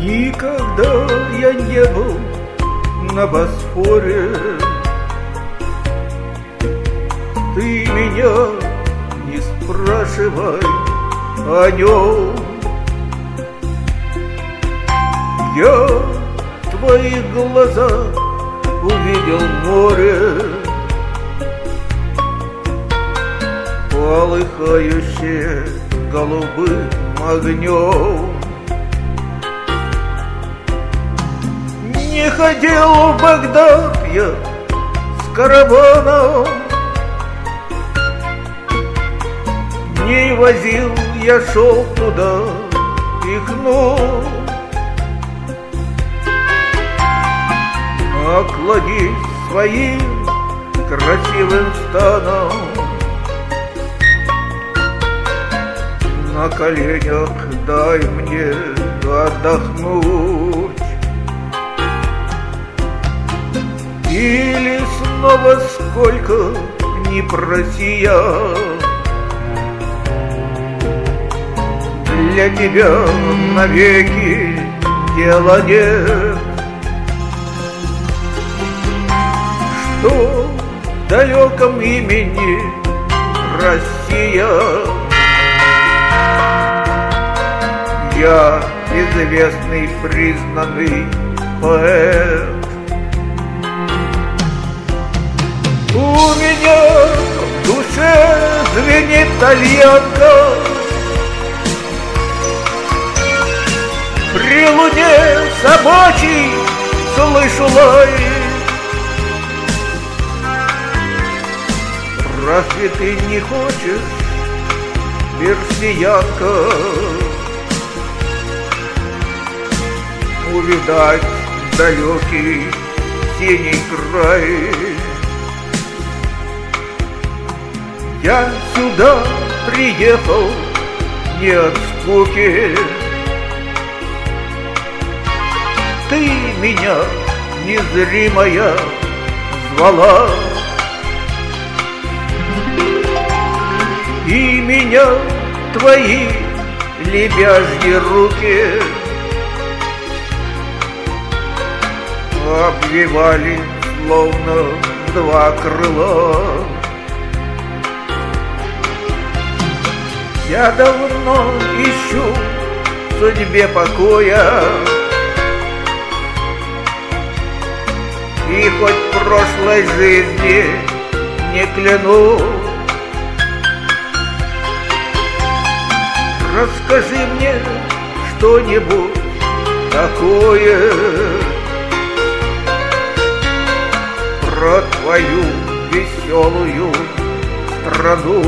Никогда я не был на Босфоре. Ты меня не спрашивай о нем. Я в твоих глазах увидел море, полыхающее голубым огнем. Не ходил в Багдад я с караваном, не возил я шел туда и гнул. Окладись своим красивым станом, на коленях дай мне отдохнуть. Или снова сколько ни проси я, для тебя навеки дела нет. Что в далеком имени Россия, я известный признанный поэт. У меня в душе звенит тальянка, при луне собачий слышу лай. Разве ты не хочешь, персиянка, увидать далекий синий край? Я сюда приехал не от скуки, ты меня, незримая, звала. И меня твои лебяжьи руки обвивали, словно два крыла. Я давно ищу в судьбе покоя, и хоть прошлой жизни не клянусь, расскажи мне что-нибудь такое про твою веселую страну.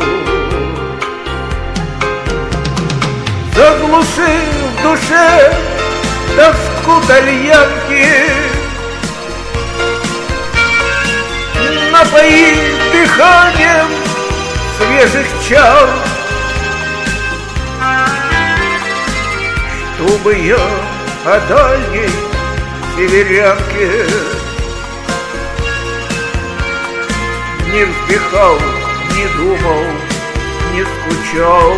Заглуши в душе тоску тальянки, напои дыханием свежих чар, чтобы я о дальней северянке не вздыхал, не думал, не скучал.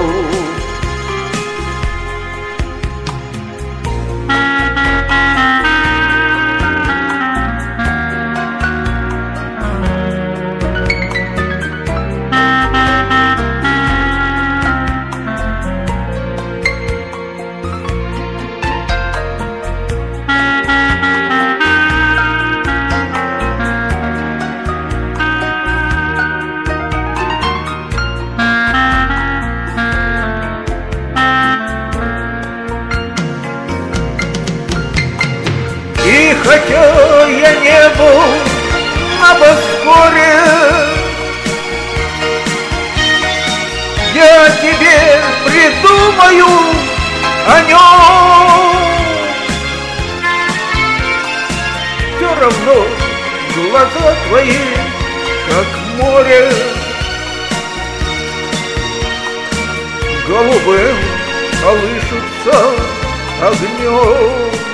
И хотя я не был на Босфоре, я тебе придумаю о нем. Все равно глаза твои, как море, голубым колышутся огнем.